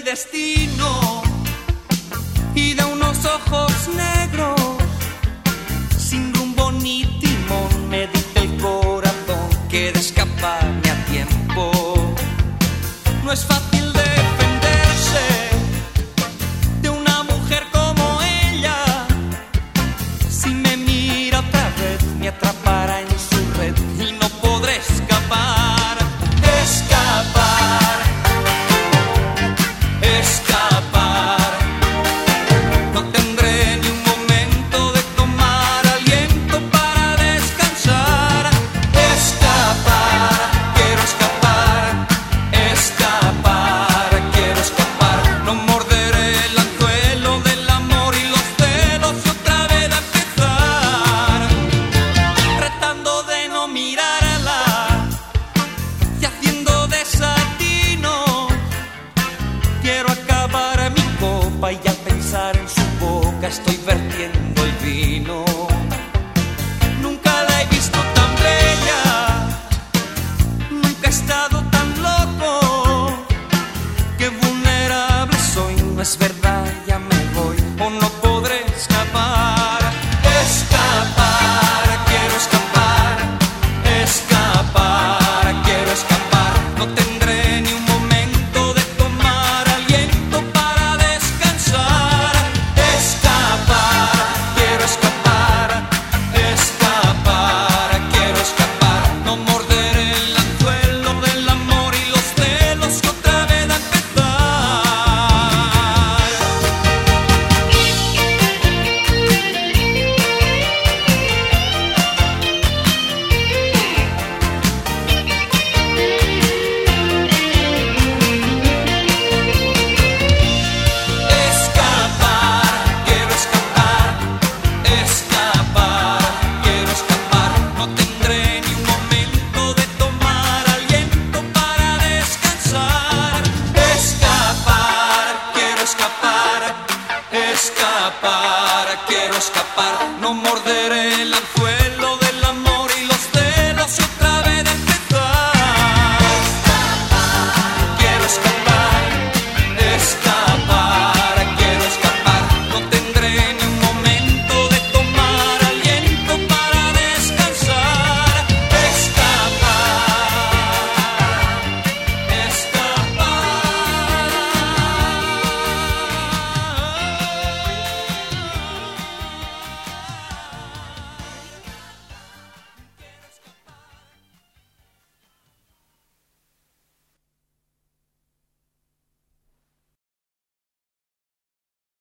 destino y de unos ojos negros sin rumbo ni timón me dice el corazón que de escaparme a tiempo no es fácil defenderse de una mujer como ella. Si me mira otra vez me atrapará en su red y no podré escapar, escapar, escapar. No tendré ni un momento de tomar aliento para descansar. Escapar, quiero escapar, escapar, quiero escapar. No morderé el anzuelo del amor y los celos y otra vez a empezar, tratando de no mirarla y haciendo desatino. Quiero acabar mi copa y al pensar en su boca estoy vertiendo el vino. Nunca la he visto tan bella, nunca he estado tan loco. Qué vulnerable soy, no es verdad, ya me voy o no podré escapar. Escapar, quiero escapar, escapar, quiero escapar. No tendré ni un momento de tomar aliento para descansar. Escapar, quiero escapar, escapar, quiero escapar. No morderé el anzuelo del amor y los celos y otra vez a empezar. Escapar, quiero escapar, escapar, quiero escapar. No tendré ni un momento de tomar aliento para descansar. Escapar, quiero escapar, escapar, quiero escapar.